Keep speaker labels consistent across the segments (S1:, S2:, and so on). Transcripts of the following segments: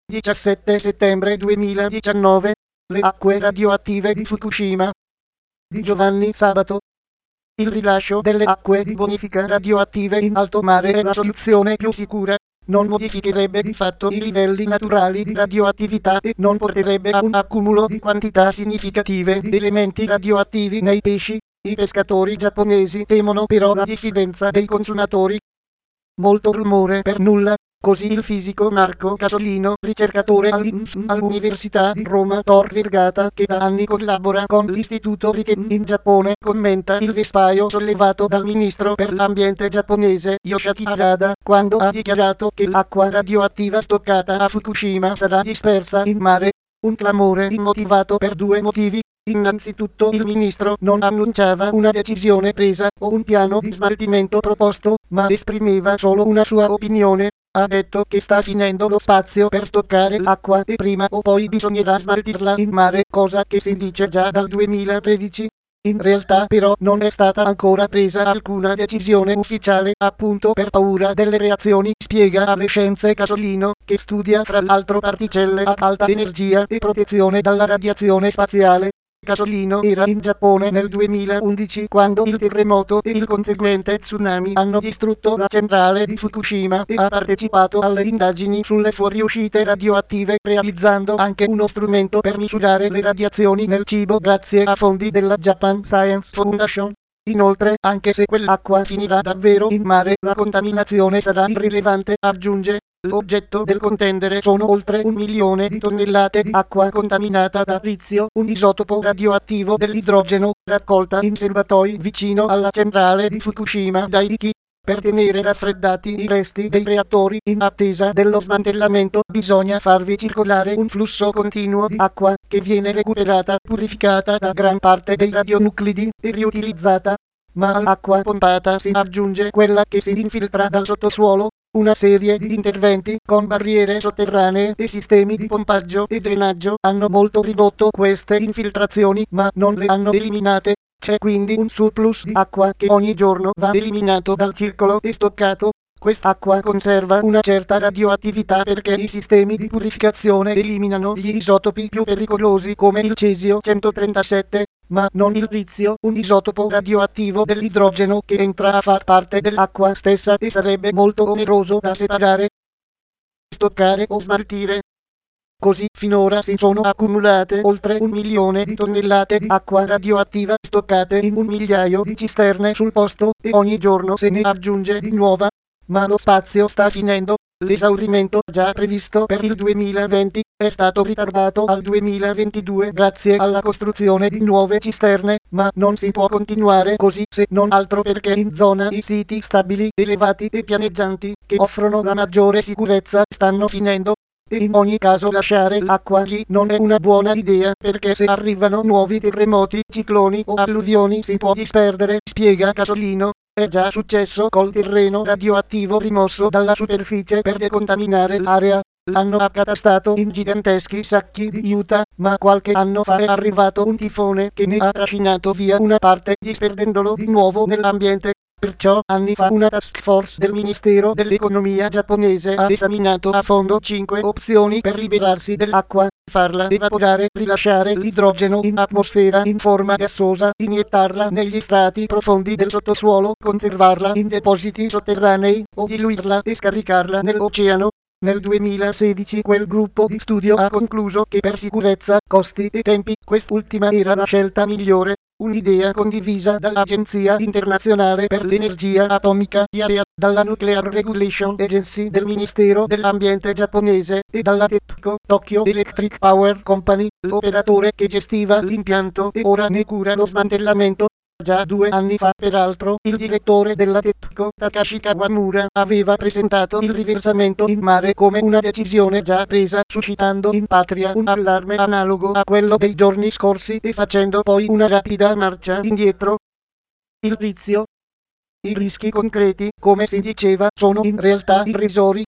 S1: 17 settembre 2019. Le acque radioattive di Fukushima. Di Giovanni Sabato. Il rilascio delle acque di bonifica radioattive in alto mare è la soluzione più sicura. Non modificherebbe di fatto i livelli naturali di radioattività e non porterebbe a un accumulo di quantità significative di elementi radioattivi nei pesci. I pescatori giapponesi temono però la diffidenza dei consumatori. Molto rumore per nulla. Così il fisico Marco Casolino, ricercatore all'Università di Roma Tor Vergata, che da anni collabora con l'Istituto Riken in Giappone, commenta il vespaio sollevato dal ministro per l'ambiente giapponese Yoshiki Harada, quando ha dichiarato che l'acqua radioattiva stoccata a Fukushima sarà dispersa in mare. Un clamore immotivato per due motivi. Innanzitutto il ministro non annunciava una decisione presa o un piano di smaltimento proposto, ma esprimeva solo una sua opinione. Ha detto che sta finendo lo spazio per stoccare l'acqua e prima o poi bisognerà smaltirla in mare, cosa che si dice già dal 2013. In realtà però non è stata ancora presa alcuna decisione ufficiale, appunto per paura delle reazioni, spiega alle Scienze Casolino, che studia fra l'altro particelle ad alta energia e protezione dalla radiazione spaziale. Casolino era in Giappone nel 2011 quando il terremoto e il conseguente tsunami hanno distrutto la centrale di Fukushima e ha partecipato alle indagini sulle fuoriuscite radioattive, realizzando anche uno strumento per misurare le radiazioni nel cibo grazie a fondi della Japan Science Foundation. Inoltre, anche se quell'acqua finirà davvero in mare, la contaminazione sarà irrilevante, aggiunge. L'oggetto del contendere sono oltre 1 milione di tonnellate di acqua contaminata da trizio, un isotopo radioattivo dell'idrogeno, raccolta in serbatoi vicino alla centrale di Fukushima Daiichi. Per tenere raffreddati i resti dei reattori in attesa dello smantellamento bisogna farvi circolare un flusso continuo di acqua, che viene recuperata, purificata da gran parte dei radionuclidi e riutilizzata. Ma all'acqua pompata si aggiunge quella che si infiltra dal sottosuolo. Una serie di interventi con barriere sotterranee e sistemi di pompaggio e drenaggio hanno molto ridotto queste infiltrazioni, ma non le hanno eliminate. C'è quindi un surplus di acqua che ogni giorno va eliminato dal circolo e stoccato. Quest'acqua conserva una certa radioattività perché i sistemi di purificazione eliminano gli isotopi più pericolosi come il cesio 137, ma non il trizio, un isotopo radioattivo dell'idrogeno che entra a far parte dell'acqua stessa e sarebbe molto oneroso da separare, stoccare o smaltire. Così finora si sono accumulate oltre 1 milione di tonnellate di acqua radioattiva stoccate in 1 migliaio di cisterne sul posto e ogni giorno se ne aggiunge di nuova. Ma lo spazio sta finendo. L'esaurimento già previsto per il 2020 è stato ritardato al 2022 grazie alla costruzione di nuove cisterne, ma non si può continuare così se non altro perché in zona i siti stabili, elevati e pianeggianti, che offrono la maggiore sicurezza, stanno finendo. E in ogni caso lasciare l'acqua lì non è una buona idea perché se arrivano nuovi terremoti, cicloni o alluvioni si può disperdere, spiega Casolino. È già successo col terreno radioattivo rimosso dalla superficie per decontaminare l'area. L'hanno accatastato in giganteschi sacchi di Utah, ma qualche anno fa è arrivato un tifone che ne ha trascinato via una parte, disperdendolo di nuovo nell'ambiente. Perciò anni fa una task force del Ministero dell'Economia giapponese ha esaminato a fondo 5 opzioni per liberarsi dell'acqua: farla evaporare, rilasciare l'idrogeno in atmosfera in forma gassosa, iniettarla negli strati profondi del sottosuolo, conservarla in depositi sotterranei o diluirla e scaricarla nell'oceano. Nel 2016 quel gruppo di studio ha concluso che per sicurezza, costi e tempi, quest'ultima era la scelta migliore. Un'idea condivisa dall'Agenzia Internazionale per l'Energia Atomica (IAEA), dalla Nuclear Regulation Agency del Ministero dell'Ambiente giapponese e dalla TEPCO, Tokyo Electric Power Company, l'operatore che gestiva l'impianto e ora ne cura lo smantellamento. Già 2 anni fa, peraltro, il direttore della TEPCO, Takashi Kawamura, aveva presentato il riversamento in mare come una decisione già presa, suscitando in patria un allarme analogo a quello dei giorni scorsi e facendo poi una rapida marcia indietro. Il vizio. I rischi concreti, come si diceva, sono in realtà irrisori.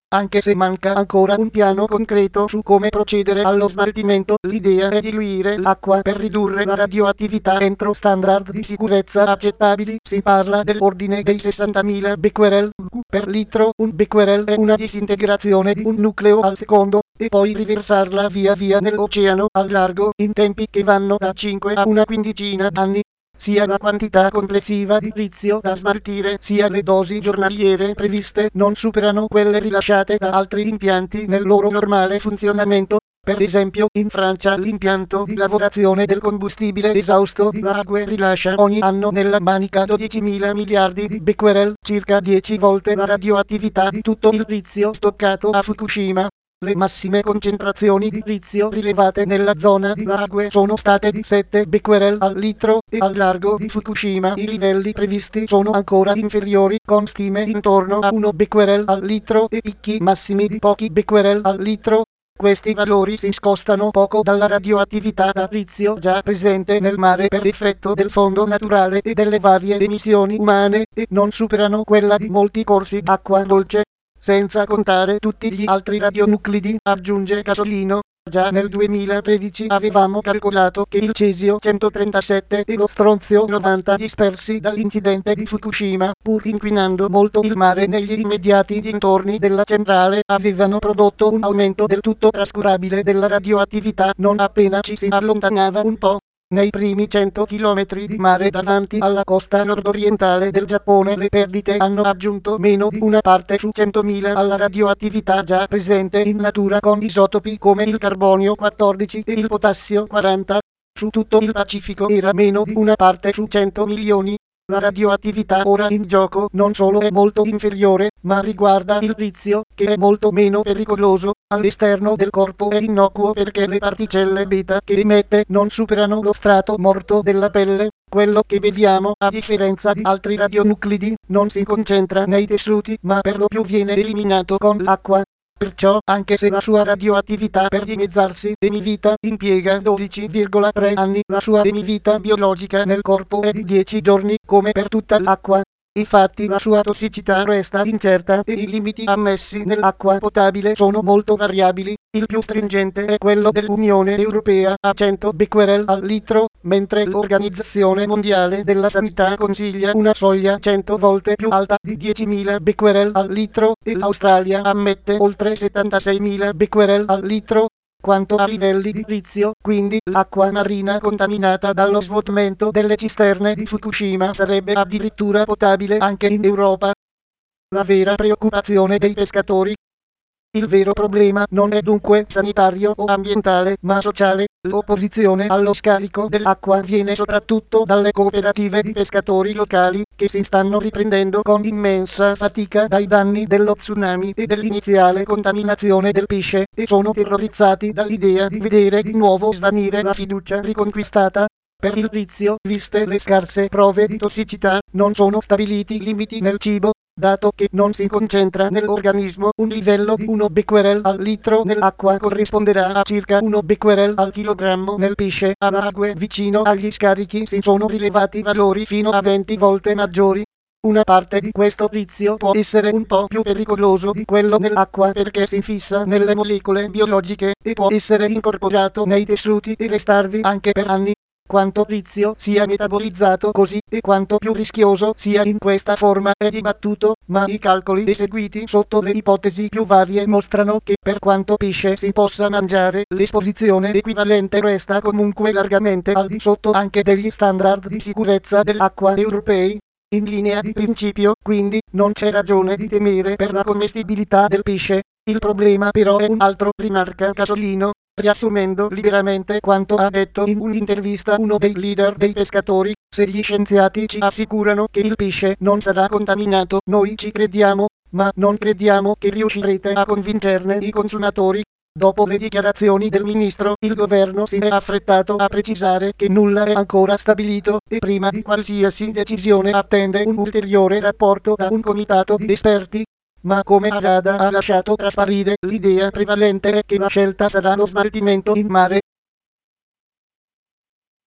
S1: Anche se manca ancora un piano concreto su come procedere allo smaltimento, l'idea è diluire l'acqua per ridurre la radioattività entro standard di sicurezza accettabili. Si parla dell'ordine dei 60.000 becquerel per litro. Un becquerel è una disintegrazione di un nucleo al secondo, e poi riversarla via via nell'oceano al largo in tempi che vanno da 5 a una quindicina d'anni. Sia la quantità complessiva di trizio da smaltire sia le dosi giornaliere previste non superano quelle rilasciate da altri impianti nel loro normale funzionamento. Per esempio, in Francia l'impianto di lavorazione del combustibile esausto di Lague rilascia ogni anno nella manica 12.000 miliardi di becquerel, circa 10 volte la radioattività di tutto il trizio stoccato a Fukushima. Le massime concentrazioni di trizio rilevate nella zona di Lague sono state di 7 becquerel al litro, e al largo di Fukushima i livelli previsti sono ancora inferiori, con stime intorno a 1 becquerel al litro e picchi massimi di pochi becquerel al litro. Questi valori si scostano poco dalla radioattività da trizio già presente nel mare per effetto del fondo naturale e delle varie emissioni umane, e non superano quella di molti corsi d'acqua dolce. Senza contare tutti gli altri radionuclidi, aggiunge Casolino. Già nel 2013 avevamo calcolato che il cesio 137 e lo stronzio 90 dispersi dall'incidente di Fukushima, pur inquinando molto il mare negli immediati dintorni della centrale, avevano prodotto un aumento del tutto trascurabile della radioattività non appena ci si allontanava un po'. Nei primi 100 km di mare davanti alla costa nordorientale del Giappone le perdite hanno aggiunto meno di una parte su 100.000 alla radioattività già presente in natura con isotopi come il carbonio 14 e il potassio 40. Su tutto il Pacifico era meno di una parte su 100 milioni. La radioattività ora in gioco non solo è molto inferiore, ma riguarda il trizio, che è molto meno pericoloso. All'esterno del corpo è innocuo perché le particelle beta che emette non superano lo strato morto della pelle. Quello che beviamo, a differenza di altri radionuclidi, non si concentra nei tessuti, ma per lo più viene eliminato con l'acqua. Perciò, anche se la sua radioattività per dimezzarsi emivita impiega 12,3 anni, la sua emivita biologica nel corpo è di 10 giorni, come per tutta l'acqua. Infatti la sua tossicità resta incerta e i limiti ammessi nell'acqua potabile sono molto variabili. Il più stringente è quello dell'Unione Europea a 100 becquerel al litro, mentre l'Organizzazione Mondiale della Sanità consiglia una soglia 100 volte più alta di 10.000 becquerel al litro, e l'Australia ammette oltre 76.000 becquerel al litro. Quanto a livelli di trizio, quindi, l'acqua marina contaminata dallo svuotamento delle cisterne di Fukushima sarebbe addirittura potabile anche in Europa. La vera preoccupazione dei pescatori. Il vero problema non è dunque sanitario o ambientale, ma sociale. L'opposizione allo scarico dell'acqua viene soprattutto dalle cooperative di pescatori locali, che si stanno riprendendo con immensa fatica dai danni dello tsunami e dell'iniziale contaminazione del pesce, e sono terrorizzati dall'idea di vedere di nuovo svanire la fiducia riconquistata. Per il trizio, viste le scarse prove di tossicità, non sono stabiliti limiti nel cibo, dato che non si concentra nell'organismo. Un livello di 1 becquerel al litro nell'acqua corrisponderà a circa 1 becquerel al chilogrammo nel pesce. A Lague, vicino agli scarichi, si sono rilevati valori fino a 20 volte maggiori. Una parte di questo trizio può essere un po' più pericoloso di quello nell'acqua perché si fissa nelle molecole biologiche, e può essere incorporato nei tessuti e restarvi anche per anni. Quanto trizio sia metabolizzato così e quanto più rischioso sia in questa forma è dibattuto, ma i calcoli eseguiti sotto le ipotesi più varie mostrano che per quanto pesce si possa mangiare, l'esposizione equivalente resta comunque largamente al di sotto anche degli standard di sicurezza dell'acqua europei. In linea di principio, quindi, non c'è ragione di temere per la commestibilità del pesce. Il problema però è un altro, rimarca Casolino. Riassumendo liberamente quanto ha detto in un'intervista uno dei leader dei pescatori: se gli scienziati ci assicurano che il pesce non sarà contaminato, noi ci crediamo, ma non crediamo che riuscirete a convincerne i consumatori. Dopo le dichiarazioni del ministro, il governo si è affrettato a precisare che nulla è ancora stabilito, e prima di qualsiasi decisione attende un ulteriore rapporto da un comitato di esperti. Ma come Harada ha lasciato trasparire, l'idea prevalente è che la scelta sarà lo smaltimento in mare.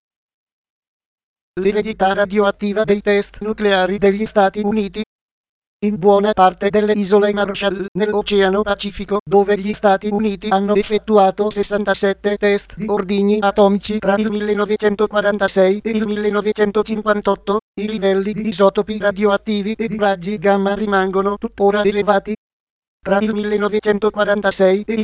S1: L'eredità radioattiva dei test nucleari degli Stati Uniti. in buona parte delle isole Marshall nell'Oceano Pacifico, dove gli Stati Uniti hanno effettuato 67 test di ordigni atomici tra il 1946 e il 1958. I livelli di isotopi radioattivi e di raggi gamma rimangono tuttora elevati. Tra il 1946 e il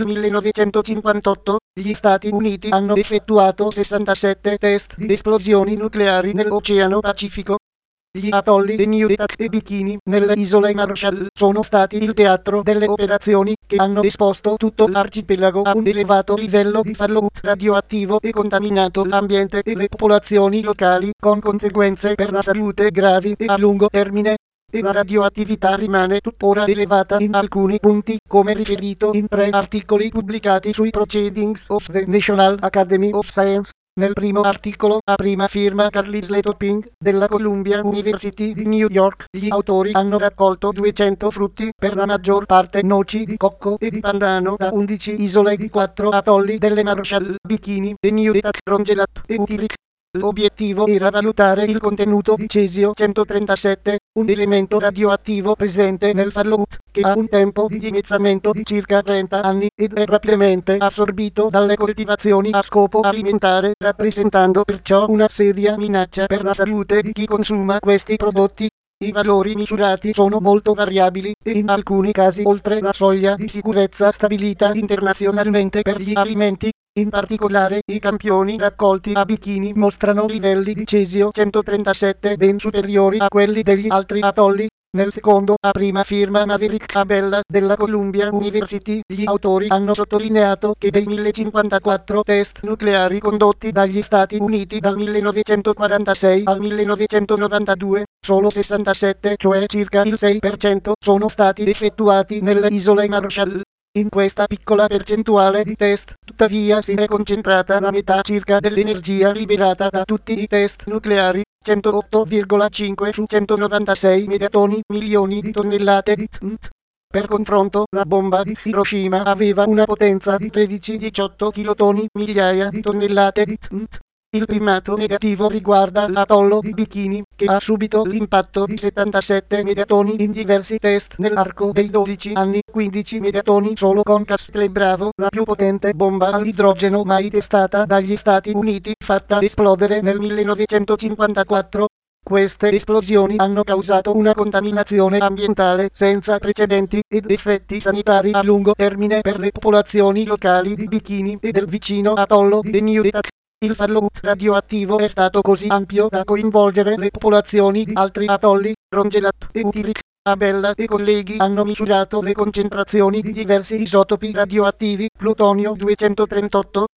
S1: 1958, gli Stati Uniti hanno effettuato 67 test di esplosioni nucleari nell'Oceano Pacifico. Gli atolli di Niue e Bikini nelle isole Marshall sono stati il teatro delle operazioni che hanno esposto tutto l'arcipelago a un elevato livello di fallout radioattivo e contaminato l'ambiente e le popolazioni locali, con conseguenze per la salute gravi e a lungo termine. E la radioattività rimane tuttora elevata in alcuni punti, come riferito in 3 articoli pubblicati sui Proceedings of the National Academy of Science. Nel primo articolo, a prima firma Carly Slater-Ping, della Columbia University di New York, gli autori hanno raccolto 200 frutti, per la maggior parte noci di cocco e di pandano, da 11 isole di 4 atolli delle Marshall, Bikini, e Niue, Rongelat e Utirik. L'obiettivo era valutare il contenuto di cesio-137, un elemento radioattivo presente nel fallout, che ha un tempo di dimezzamento di circa 30 anni ed è rapidamente assorbito dalle coltivazioni a scopo alimentare, rappresentando perciò una seria minaccia per la salute di chi consuma questi prodotti. I valori misurati sono molto variabili e in alcuni casi oltre la soglia di sicurezza stabilita internazionalmente per gli alimenti. In particolare, i campioni raccolti a Bikini mostrano livelli di cesio-137 ben superiori a quelli degli altri atolli. Nel secondo, a prima firma Maverick Abella della Columbia University, gli autori hanno sottolineato che dei 1054 test nucleari condotti dagli Stati Uniti dal 1946 al 1992, solo 67, cioè circa il 6%, sono stati effettuati nelle isole Marshall. In questa piccola percentuale di test, tuttavia, si è concentrata la metà circa dell'energia liberata da tutti i test nucleari, 108,5 su 196 megatoni, milioni di tonnellate di TNT. Per confronto, la bomba di Hiroshima aveva una potenza di 13-18 kilotoni, migliaia di tonnellate di TNT. Il primato negativo riguarda l'atollo di Bikini, che ha subito l'impatto di 77 megatoni in diversi test nell'arco dei 12 anni, 15 megatoni solo con Castle Bravo, la più potente bomba all'idrogeno mai testata dagli Stati Uniti, fatta esplodere nel 1954. Queste esplosioni hanno causato una contaminazione ambientale senza precedenti ed effetti sanitari a lungo termine per le popolazioni locali di Bikini e del vicino atollo di Niue. Il fallout radioattivo è stato così ampio da coinvolgere le popolazioni di altri atolli, Rongelat e Utirik. Abella e colleghi hanno misurato le concentrazioni di diversi isotopi radioattivi, plutonio 238,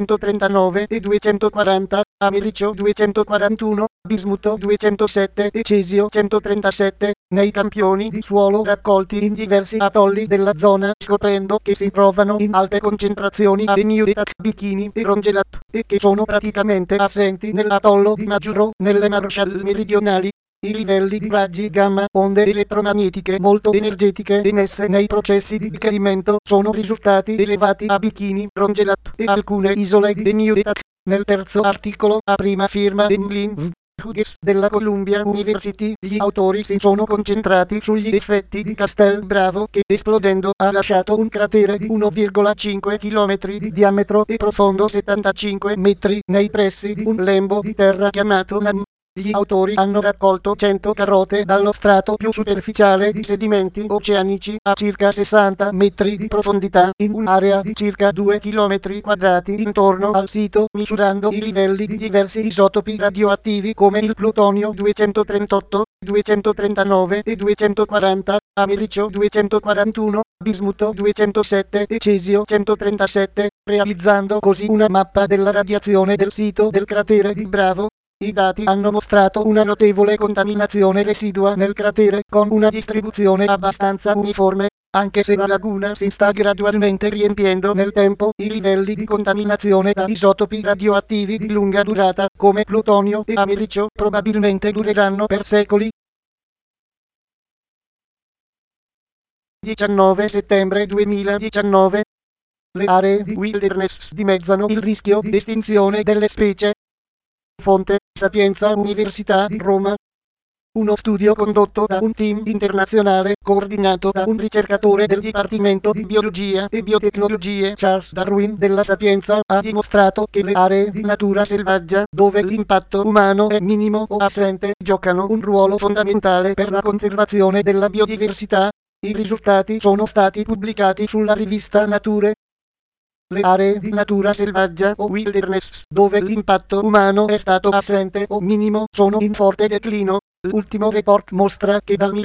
S1: 239 e 240, americio 241, bismuto 207 e cesio 137, nei campioni di suolo raccolti in diversi atolli della zona, scoprendo che si trovano in alte concentrazioni a Niue, Bikini e Rongelat, e che sono praticamente assenti nell'atollo di Majuro, nelle Marshall meridionali. I livelli di raggi gamma, onde elettromagnetiche molto energetiche emesse nei processi di decadimento, sono risultati elevati a Bikini, Rongelat e alcune isole di Niue. Nel terzo articolo, a prima firma Emlyn V. Hughes della Columbia University, gli autori si sono concentrati sugli effetti di Castle Bravo, che esplodendo ha lasciato un cratere di 1,5 km di diametro e profondo 75 metri nei pressi di un lembo di terra chiamato Nam. Gli autori hanno raccolto 100 carote dallo strato più superficiale di sedimenti oceanici a circa 60 metri di profondità in un'area di circa 2 km quadrati intorno al sito, misurando i livelli di diversi isotopi radioattivi come il plutonio 238, 239 e 240, americio 241, bismuto 207 e cesio 137, realizzando così una mappa della radiazione del sito del cratere di Bravo. I dati hanno mostrato una notevole contaminazione residua nel cratere, con una distribuzione abbastanza uniforme, anche se la laguna si sta gradualmente riempiendo nel tempo. I livelli di contaminazione da isotopi radioattivi di lunga durata, come plutonio e americio, probabilmente dureranno per secoli. 19 settembre 2019. Le aree di wilderness dimezzano il rischio di estinzione delle specie. Fonte: Sapienza Università di Roma. Uno studio condotto da un team internazionale coordinato da un ricercatore del Dipartimento di Biologia e Biotecnologie Charles Darwin della Sapienza ha dimostrato che le aree di natura selvaggia dove l'impatto umano è minimo o assente giocano un ruolo fondamentale per la conservazione della biodiversità. I risultati sono stati pubblicati sulla rivista Nature. Le aree di natura selvaggia o wilderness dove l'impatto umano è stato assente o minimo sono in forte declino. L'ultimo report mostra che dal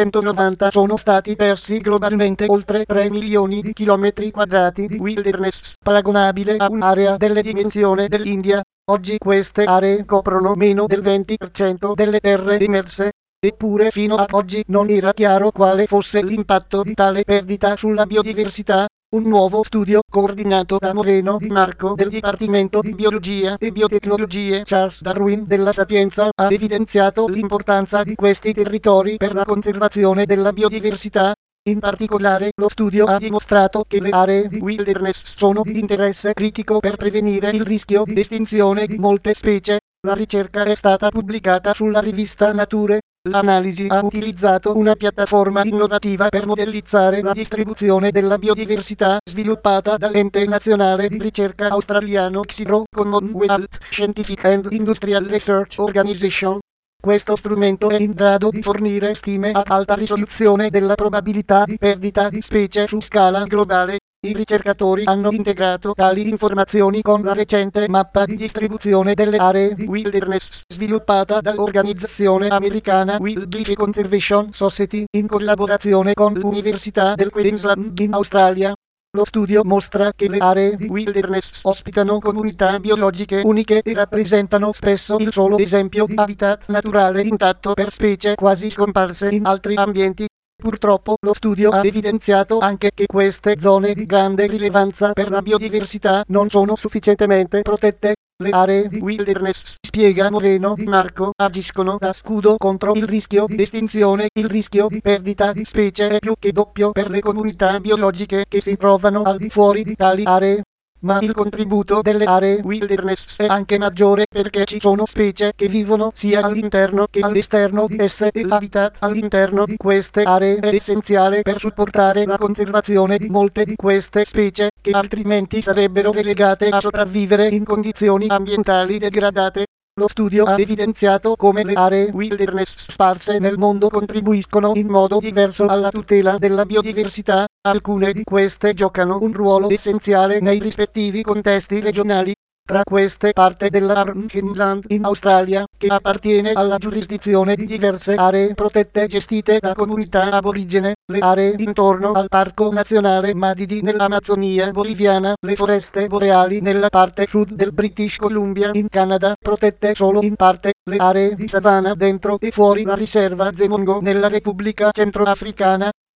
S1: 1990 sono stati persi globalmente oltre 3 milioni di chilometri quadrati di wilderness, paragonabile a un'area delle dimensioni dell'India. Oggi queste aree coprono meno del 20% delle terre emerse. Eppure fino ad oggi non era chiaro quale fosse l'impatto di tale perdita sulla biodiversità. Un nuovo studio coordinato da Moreno Di Marco del Dipartimento di Biologia e Biotecnologie Charles Darwin della Sapienza ha evidenziato l'importanza di questi territori per la conservazione della biodiversità. In particolare, lo studio ha dimostrato che le aree di wilderness sono di interesse critico per prevenire il rischio di estinzione di molte specie. La ricerca è stata pubblicata sulla rivista Nature. L'analisi ha utilizzato una piattaforma innovativa per modellizzare la distribuzione della biodiversità sviluppata dall'ente nazionale di ricerca australiano XIRO Commonwealth Scientific and Industrial Research Organization. Questo strumento è in grado di fornire stime ad alta risoluzione della probabilità di perdita di specie su scala globale. I ricercatori hanno integrato tali informazioni con la recente mappa di distribuzione delle aree di wilderness sviluppata dall'organizzazione americana Wildlife Conservation Society in collaborazione con l'Università del Queensland in Australia. Lo studio mostra che le aree di wilderness ospitano comunità biologiche uniche e rappresentano spesso il solo esempio di habitat naturale intatto per specie quasi scomparse in altri ambienti. Purtroppo lo studio ha evidenziato anche che queste zone di grande rilevanza per la biodiversità non sono sufficientemente protette. Le aree di wilderness, spiega Moreno Di Marco, agiscono da scudo contro il rischio di estinzione. Il rischio di perdita di specie è più che doppio per le comunità biologiche che si trovano al di fuori di tali aree. Ma il contributo delle aree wilderness è anche maggiore perché ci sono specie che vivono sia all'interno che all'esterno di esse e l'habitat all'interno di queste aree è essenziale per supportare la conservazione di molte di queste specie che altrimenti sarebbero relegate a sopravvivere in condizioni ambientali degradate. Lo studio ha evidenziato come le aree wilderness sparse nel mondo contribuiscono in modo diverso alla tutela della biodiversità. Alcune di queste giocano un ruolo essenziale nei rispettivi contesti regionali. Tra queste parte dell'Arnhem in Australia, che appartiene alla giurisdizione di diverse aree protette gestite da comunità aborigene, le aree intorno al Parco Nazionale Madidi nell'Amazzonia boliviana, le foreste boreali nella parte sud del British Columbia in Canada, protette solo in parte, le aree di savana dentro e fuori la riserva Zemongo nella Repubblica Centroafricana.